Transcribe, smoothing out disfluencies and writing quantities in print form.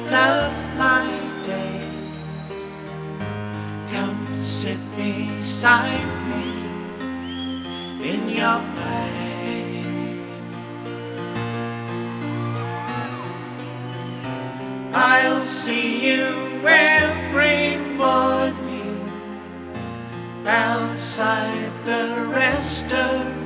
up my day. Come sit beside me in your way. I'll see you every morning outside the restaurant.